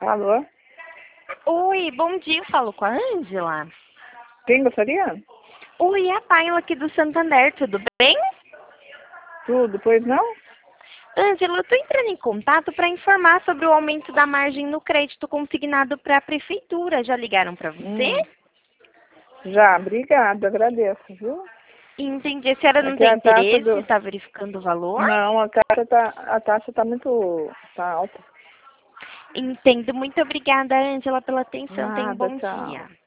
Alô? Oi, bom dia, eu falo com a Ângela. Quem gostaria? Oi, é a Paila aqui do Santander, tudo bem? Tudo, pois não? Ângela, eu estou entrando em contato para informar sobre o aumento da margem no crédito consignado para a prefeitura. Já ligaram para você? Já, obrigada, agradeço, viu? Entendi. A senhora não Aqui tem a taxa interesse? do... Está verificando o valor? Não, a taxa tá muito... tá alta. Entendo. Muito obrigada, Ângela, pela atenção. Tenha um Nada, bom tchau. dia.